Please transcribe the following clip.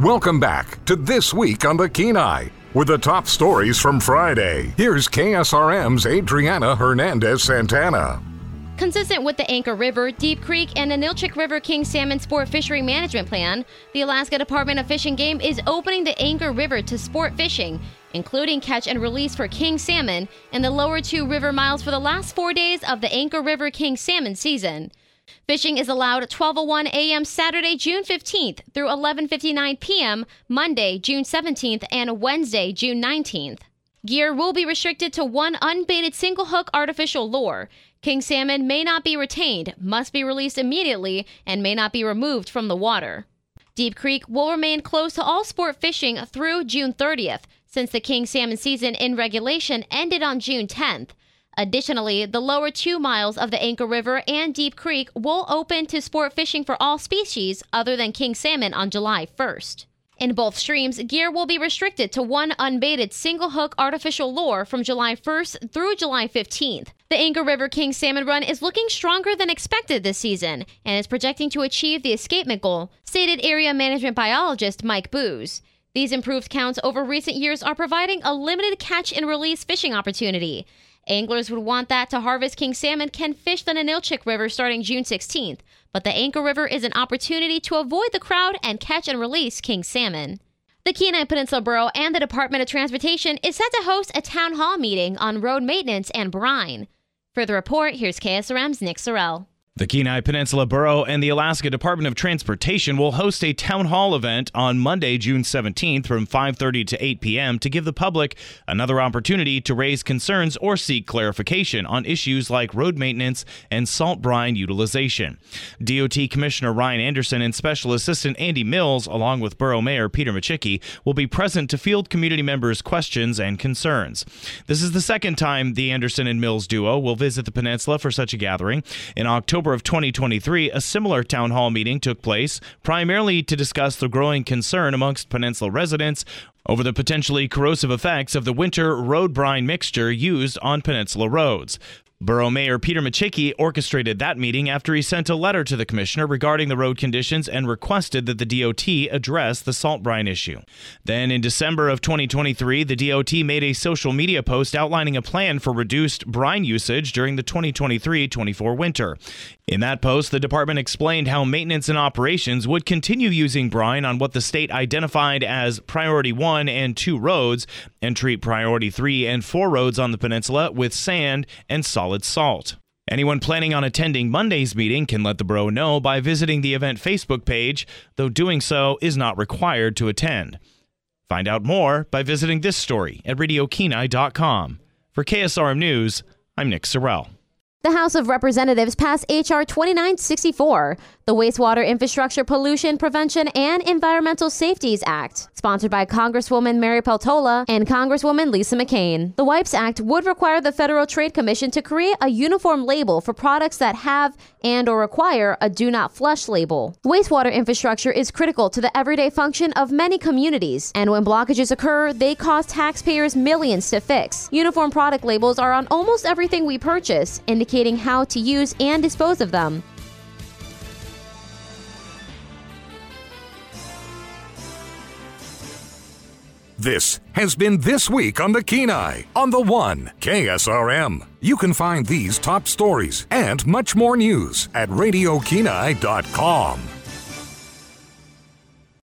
Welcome back to This Week on the Kenai with the top stories from Friday. Here's KSRM's Adriana Hernandez-Santana. Consistent with the Anchor River, Deep Creek, and Ninilchik River King Salmon Sport Fishery Management Plan, the Alaska Department of Fish and Game is opening the Anchor River to sport fishing, including catch and release for king salmon in the lower 2 river miles for the last 4 days of the Anchor River King Salmon season. Fishing is allowed at 12:01 a.m. Saturday, June 15th through 11:59 p.m. Monday, June 17th, and Wednesday, June 19th. Gear will be restricted to 1 unbaited single-hook artificial lure. King salmon may not be retained, must be released immediately, and may not be removed from the water. Deep Creek will remain closed to all sport fishing through June 30th, since the king salmon season in regulation ended on June 10th. Additionally, the lower 2 miles of the Anchor River and Deep Creek will open to sport fishing for all species other than king salmon on July 1st. In both streams, gear will be restricted to 1 unbaited single-hook artificial lure from July 1st through July 15th. The Anchor River King Salmon Run is looking stronger than expected this season and is projecting to achieve the escapement goal, stated area management biologist Mike Booz. These improved counts over recent years are providing a limited catch and release fishing opportunity. Anglers would want that to harvest king salmon can fish the Ninilchik River starting June 16th, but the Anchor River is an opportunity to avoid the crowd and catch and release king salmon. The Kenai Peninsula Borough and the Department of Transportation is set to host a town hall meeting on road maintenance and brine. For the report, here's KSRM's Nick Sorrell. The Kenai Peninsula Borough and the Alaska Department of Transportation will host a town hall event on Monday, June 17th from 5:30 to 8 p.m. to give the public another opportunity to raise concerns or seek clarification on issues like road maintenance and salt brine utilization. DOT Commissioner Ryan Anderson and Special Assistant Andy Mills, along with Borough Mayor Peter Machicki, will be present to field community members' questions and concerns. This is the second time the Anderson and Mills duo will visit the peninsula for such a gathering. In October of 2023, a similar town hall meeting took place, primarily to discuss the growing concern amongst peninsula residents over the potentially corrosive effects of the winter road brine mixture used on peninsula roads. Borough Mayor Peter Machicki orchestrated that meeting after he sent a letter to the commissioner regarding the road conditions and requested that the DOT address the salt brine issue. Then in December of 2023, the DOT made a social media post outlining a plan for reduced brine usage during the 2023-24 winter. In that post, the department explained how maintenance and operations would continue using brine on what the state identified as Priority 1 and 2 roads and treat Priority 3 and 4 roads on the peninsula with sand and solid salt. Anyone planning on attending Monday's meeting can let the borough know by visiting the event Facebook page, though doing so is not required to attend. Find out more by visiting this story at RadioKenai.com. For KSRM News, I'm Nick Sorrell. The House of Representatives passed H.R. 2964, the Wastewater Infrastructure Pollution Prevention and Environmental Safeties Act, sponsored by Congresswoman Mary Peltola and Congresswoman Lisa McCain. The WIPES Act would require the Federal Trade Commission to create a uniform label for products that have and or require a Do Not Flush label. Wastewater infrastructure is critical to the everyday function of many communities, and when blockages occur, they cost taxpayers millions to fix. Uniform product labels are on almost everything we purchase, indicating how to use and dispose of them. This has been This Week on the Kenai on the One KSRM. You can find these top stories and much more news at RadioKenai.com.